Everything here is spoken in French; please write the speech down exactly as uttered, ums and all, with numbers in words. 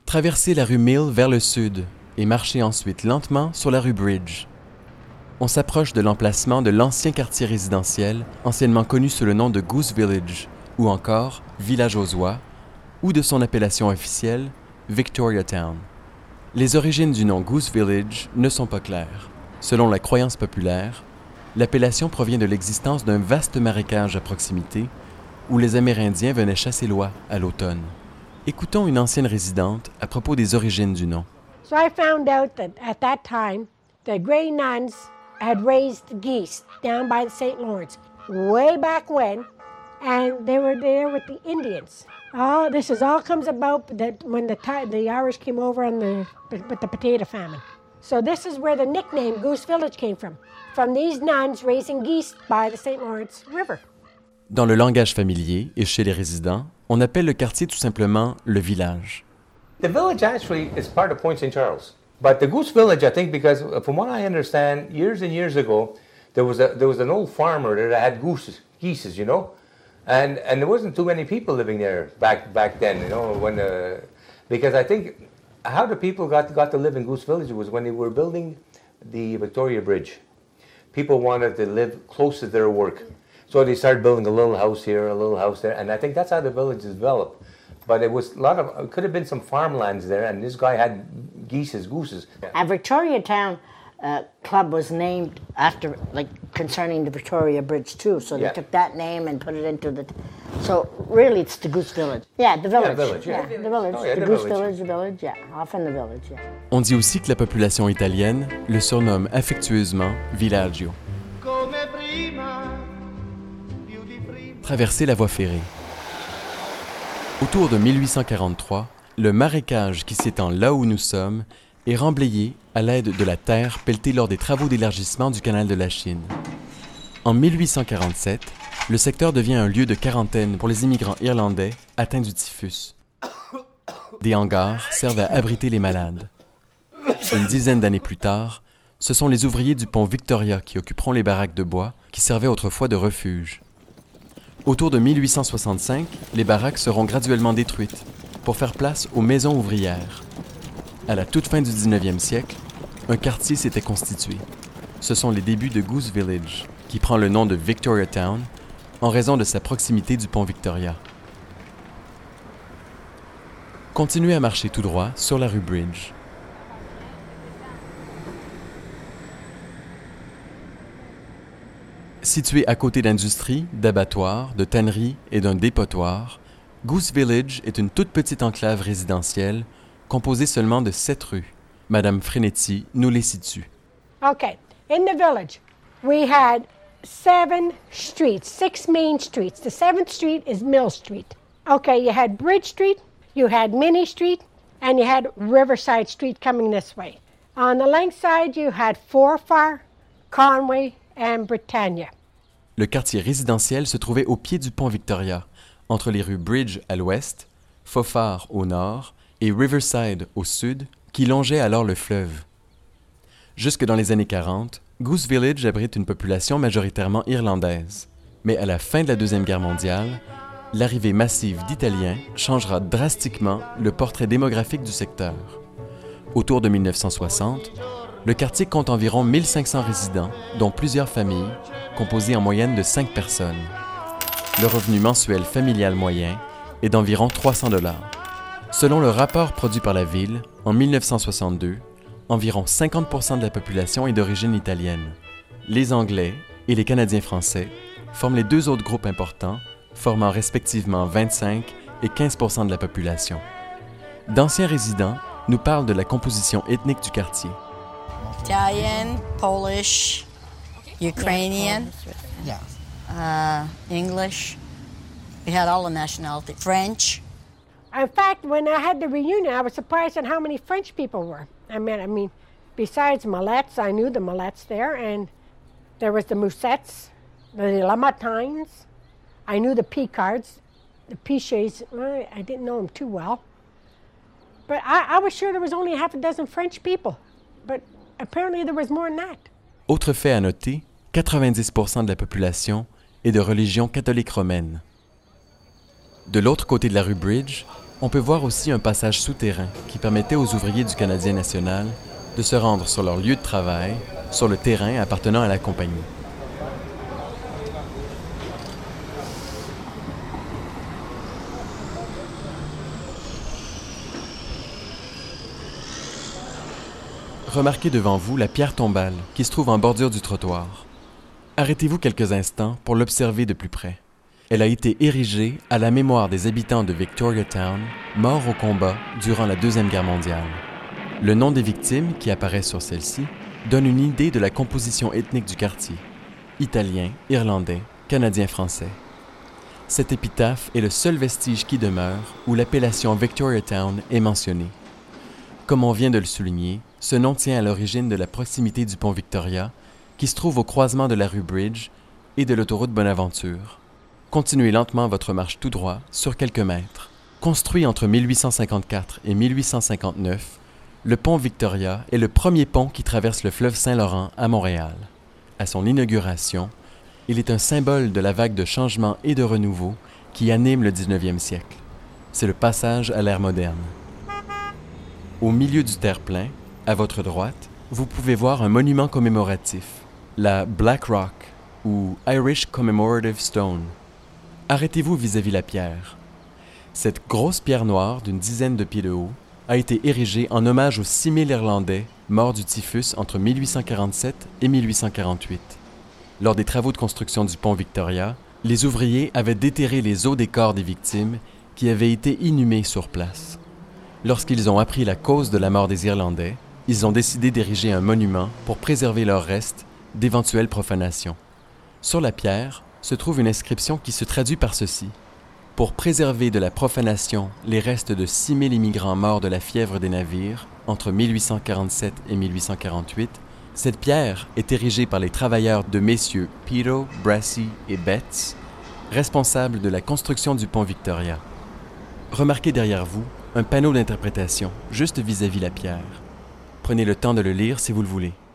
Traversez la rue Mill vers le sud et marchez ensuite lentement sur la rue Bridge. On s'approche de l'emplacement de l'ancien quartier résidentiel, anciennement connu sous le nom de Goose Village, ou encore Village aux Oies, ou de son appellation officielle, Victoria Town. Les origines du nom Goose Village ne sont pas claires. Selon la croyance populaire, l'appellation provient de l'existence d'un vaste marécage à proximité où les Amérindiens venaient chasser l'oie à l'automne. Écoutons une ancienne résidente à propos des origines du nom. So I found out that at that time, the Grey Nuns had raised geese down by the Saint Lawrence way back when, and they were there with the Indians. Oh, this is all comes about that when the the Irish came over on the with the potato famine. So this is where the nickname Goose Village came from, from these nuns raising geese by the Saint Lawrence River. Dans le langage familier et chez les résidents, on appelle le quartier tout simplement le village. The village actually is part of Point Saint Charles. But the Goose Village, I think, because from what I understand, years and years ago, there was a there was an old farmer that had gooses, geese, you know, and and there wasn't too many people living there back back then, you know, when uh, because I think how the people got got to live in Goose Village was when they were building the Victoria Bridge. People wanted to live close to their work, so they started building a little house here, a little house there, and I think that's how the village developed. But it was a lot of, it could have been some farmlands there, and this guy had geese, gooses. A Victoria Town uh, club was named after, like, concerning the Victoria Bridge too. So they Yeah. took that name and put it into the. So really, it's the Goose Village. Yeah, the village. Yeah, village, yeah. the village. Oh, yeah, the, the Goose village. village, the village. Yeah, often the village. Yeah. On dit aussi que la population italienne le surnomme affectueusement Villaggio. Traverser la voie ferrée. Autour de mille huit cent quarante-trois, le marécage qui s'étend là où nous sommes est remblayé à l'aide de la terre pelletée lors des travaux d'élargissement du canal de la Chine. En mille huit cent quarante-sept, le secteur devient un lieu de quarantaine pour les immigrants irlandais atteints du typhus. Des hangars servent à abriter les malades. Une dizaine d'années plus tard, ce sont les ouvriers du pont Victoria qui occuperont les baraques de bois qui servaient autrefois de refuge. Autour de mille huit cent soixante-cinq, les baraques seront graduellement détruites pour faire place aux maisons ouvrières. À la toute fin du dix-neuvième siècle, un quartier s'était constitué. Ce sont les débuts de Goose Village, qui prend le nom de Victoria Town en raison de sa proximité du pont Victoria. Continuez à marcher tout droit sur la rue Bridge. Situé à côté d'industries, d'abattoirs, de tanneries et d'un dépotoir, Goose Village est une toute petite enclave résidentielle composée seulement de sept rues. Madame Frenetti nous les situe. Okay, in the village, we had seven streets, six main streets. The seventh street is Mill Street. Okay, you had Bridge Street, you had Minnie Street, and you had Riverside Street coming this way. On the length side, you had Forfar, Conway, and Britannia. Le quartier résidentiel se trouvait au pied du pont Victoria, entre les rues Bridge à l'ouest, Forfar au nord et Riverside au sud, qui longeaient alors le fleuve. Jusque dans les années quarante, Goose Village abrite une population majoritairement irlandaise. Mais à la fin de la Deuxième Guerre mondiale, l'arrivée massive d'Italiens changera drastiquement le portrait démographique du secteur. Autour de mille neuf cent soixante, le quartier compte environ mille cinq cents résidents, dont plusieurs familles, composées en moyenne de cinq personnes. Le revenu mensuel familial moyen est d'environ trois cents dollars. Selon le rapport produit par la ville, en mille neuf cent soixante-deux, environ cinquante pour cent de la population est d'origine italienne. Les Anglais et les Canadiens français forment les deux autres groupes importants, formant respectivement vingt-cinq et quinze pour cent de la population. D'anciens résidents nous parlent de la composition ethnique du quartier. Italian, Polish, Ukrainian, Yeah. uh, English. We had all the nationality. French. In fact, when I had the reunion, I was surprised at how many French people were. I mean, I mean, besides Mallets, I knew the Mallets there, and there was the Moussets, the Lamartines. I knew the Picards, the Pichets. I, I didn't know them too well. But I, I was sure there was only half a dozen French people. But apparently there was more than that. Autre fait à noter, quatre-vingt-dix pour cent de la population est de religion catholique romaine. De l'autre côté de la rue Bridge, On peut voir aussi un passage souterrain qui permettait aux ouvriers du Canadien national de se rendre sur leur lieu de travail, sur le terrain appartenant à la compagnie. Remarquez devant vous la pierre tombale qui se trouve en bordure du trottoir. Arrêtez-vous quelques instants pour l'observer de plus près. Elle a été érigée à la mémoire des habitants de Victoriatown, morts au combat durant la Deuxième Guerre mondiale. Le nom des victimes, qui apparaît sur celle-ci, donne une idée de la composition ethnique du quartier. Italiens, Irlandais, Canadiens français. Cet épitaphe est le seul vestige qui demeure où l'appellation Victoriatown est mentionnée. Comme on vient de le souligner, ce nom tient à l'origine de la proximité du pont Victoria, qui se trouve au croisement de la rue Bridge et de l'autoroute Bonaventure. Continuez lentement votre marche tout droit sur quelques mètres. Construit entre mille huit cent cinquante-quatre et mille huit cent cinquante-neuf, le pont Victoria est le premier pont qui traverse le fleuve Saint-Laurent à Montréal. À son inauguration, il est un symbole de la vague de changement et de renouveau qui anime le dix-neuvième siècle. C'est le passage à l'ère moderne. Au milieu du terre-plein, à votre droite, vous pouvez voir un monument commémoratif, la Black Rock ou Irish Commemorative Stone. Arrêtez-vous vis-à-vis la pierre. Cette grosse pierre noire d'une dizaine de pieds de haut a été érigée en hommage aux six mille Irlandais morts du typhus entre mille huit cent quarante-sept et mille huit cent quarante-huit. Lors des travaux de construction du pont Victoria, les ouvriers avaient déterré les os des corps des victimes qui avaient été inhumés sur place. Lorsqu'ils ont appris la cause de la mort des Irlandais, ils ont décidé d'ériger un monument pour préserver leurs restes d'éventuelles profanations. Sur la pierre se trouve une inscription qui se traduit par ceci. Pour préserver de la profanation les restes de six mille immigrants morts de la fièvre des navires entre mille huit cent quarante-sept et mille huit cent quarante-huit, cette pierre est érigée par les travailleurs de messieurs Piro, Brassey et Betts, responsables de la construction du pont Victoria. Remarquez derrière vous un panneau d'interprétation, juste vis-à-vis la pierre. Prenez le temps de le lire si vous le voulez.